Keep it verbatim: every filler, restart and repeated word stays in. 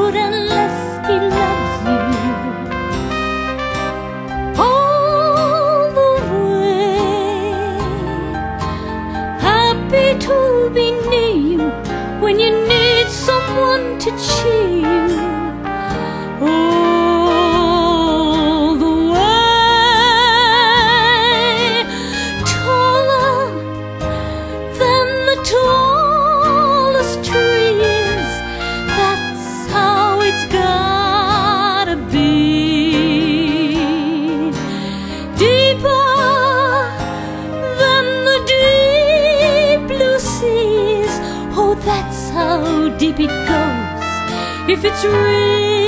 out unless he loves you all the way. Happy to be near you when you need someone to cheer you all the way. Taller than the tallest tree is, that's how it's gotta be. Deeper than the deep blue seas, oh, that's how deep it goes if it's real.